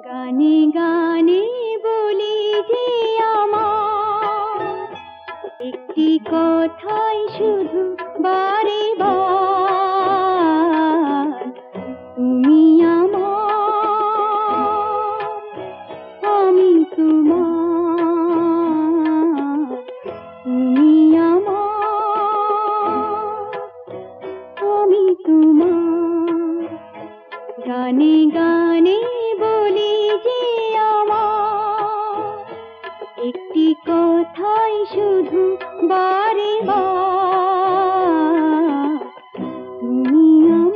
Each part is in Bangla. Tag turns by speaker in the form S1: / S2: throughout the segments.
S1: গানে গানে বলি যে আমার একটি কথাই শুধু বারে বার, তুমি আমার, আমি তোমার। তুমি আমার, আমি তোমার। গানে গানে বলি যে আমার একটি কথাই শুধু বারে বার, তুমি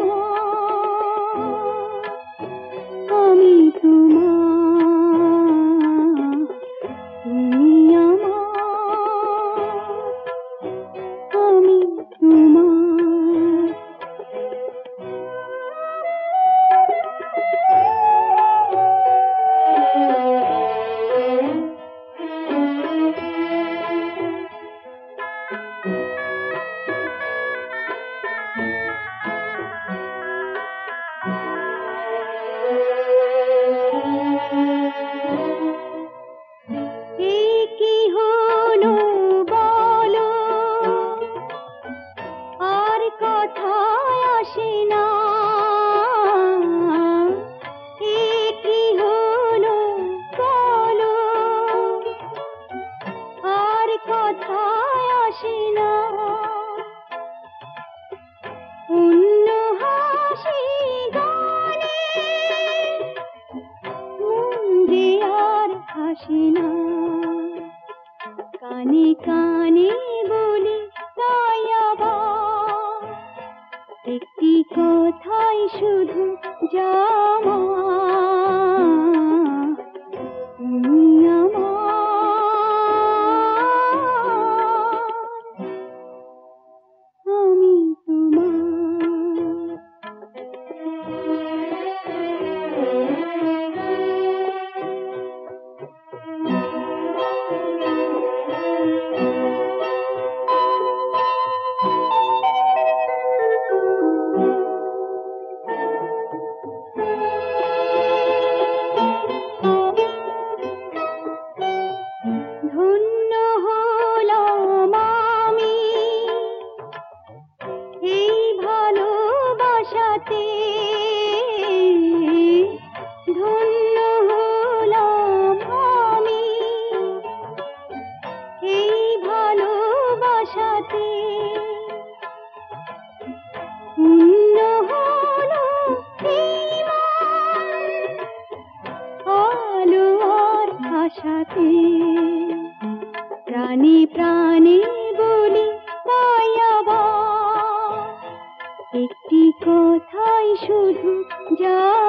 S1: আমার, আমি তোমার। তুমি আমার, আমি তোমার। কি হলো বলো, আর কথায় আসে না। কি হলো বলো, আর কথায় আসে না। অন্য হাসি গানে মন যে আর হাসে না। কানে কানে বলি তাই আবার একটি কথাই শুধু জামা, তুমি আমার, আমি তোমার। ধন্য হলাম আমি এই ভালোবাসাতে, ধন্য হলাম আমি এই ভালোবাসাতে। পূর্ণ হলো এই মন আলো আর আশাতে। প্রাণে প্রাণে বলি তাই আবার একটি কথাই শুধু যা